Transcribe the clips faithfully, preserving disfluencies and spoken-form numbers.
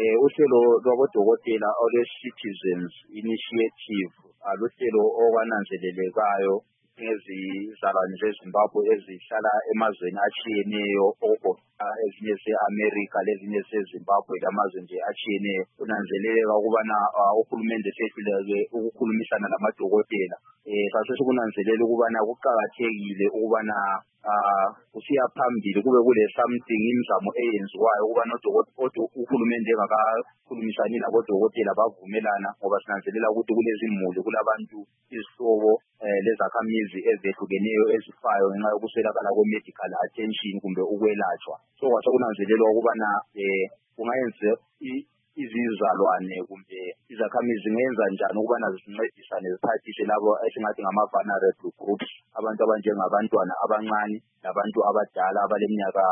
eh uhlelo lwabodokotela olwe-Citizens Initiative aluhlelo okwananzelelekayo ngezizalwane zeZimbabwe ezihlala emazweni atshiyeneyo ogoqa ezinye ze-America lezinye ze-Zimbabwe lamazwe nje atshiyeneyo. Kunanzeleleka ukubana uhulumende sehluleke ukukhulumisana lamadokotela. Eh sasesikunanzelela ukubana kuqakathekile ukubana ah kusiya phambili kube kule something imizamo eyenziwayo ukubana uhulumende engakakhulumisani labodokotela bavumelana, ngoba sinanzelela ukuthi kulezimuli kulabantu izihlobo lezakhamizi ezehlukeneyo ezifayo ngenxa yokuswelakala kwe-medical attention kumbe ukwelatshwa. So kwasekunanzelelwa ukubana eh kungayenze izizalwane kumbe izakhamizi zingenza njani ukubana zincedisane ziphathise labo esingathi ngama-vulnerable groups, abantu abanjengabantwana abancane labantu abadala abaleminyaka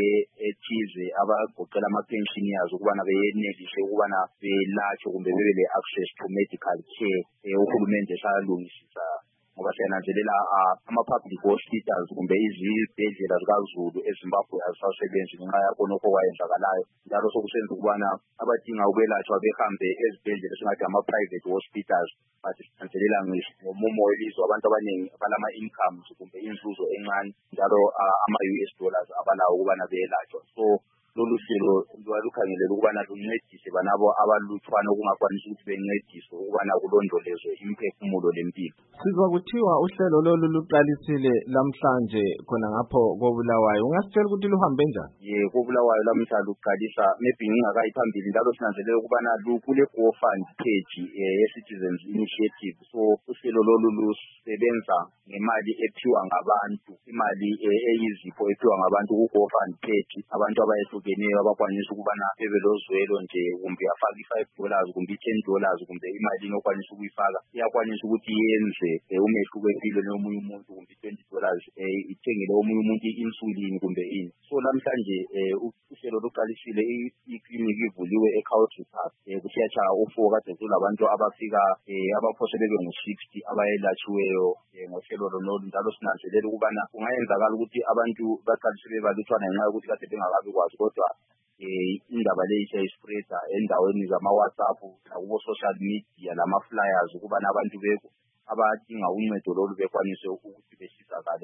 ethize abagoqela ama-pensioners ukubana beyenelise ukubana belatshwe kumbe bebe le-access to medical care. Uhulumende sayalungisisa ngoba siyananzelela ama-public hospitals kumbe izibhedlela zikaZulu eZimbabwe azisasebenzi ngenxa yakhonokho kwayenzakalayo, njalo sokusenza ukubana abadinga ukwelatshwa behambe ezibhedlela esingathi ama-private hospitals. But sinanzelela ngomumo welizwe abantu abaningi balama-incomes kumbe inzuzo encane, njalo ama-U S dollars abalawo ukubana beyelatshwa. So lolu hlelo lwalukhangelele ukubana luncedise banabo abalutshwana okungakwanisi ukuthi bencediswe ukubana kulondolezwe imphefumulo lempilo. Sizwa kuthiwa uhlelo lolu luqalisile lamhlanje khona ngapho koBulawayo. Ungasitshela ukuthi luhambe njani? Ye koBulawayo lamhla luqalisa, maybe ngingakayi phambili, njalo sinanzelela ukubana kule GoFund page ye-Citizens Initiative. So uhlelo lolu lusebenza ngemali ephiwa ngabantu, imali eyizipho ephiwa ngabantu ku-GoFund page. Abantu abayehlukeneyo abakwanisa ukubana bebelozwelo nje kumbe afaka i-five dollars kumbe i-ten dollars kumbe imali inokwanisa ukuyifaka iyakwanisa ukuthi yenze umehluko empilweni yomunye umuntu, kumbe twenty dollars ithengele omunye umuntu i-insulin kumbe ini. So namhlanje uhlelo luqalisile, iklinikhi ivuliwe eCountry Park kusiyatshaya u-four kade kulabantu abafika abaphose bebe ngu-sixty abayelatshiweyo ngohlelo lonolu, njalo sinanzelela ukubana kungayenzakala ukuthi abantu baqalise bebalutshwana ngenxa yokuthi kade bengakabi kwazi, kodwa indaba leyi siyayispreada endaweni zama-WhatsApp nakubo-social media lama-flyers ukubana abantu abadinga uncedo lolu bekwanise ukuthi besizakale.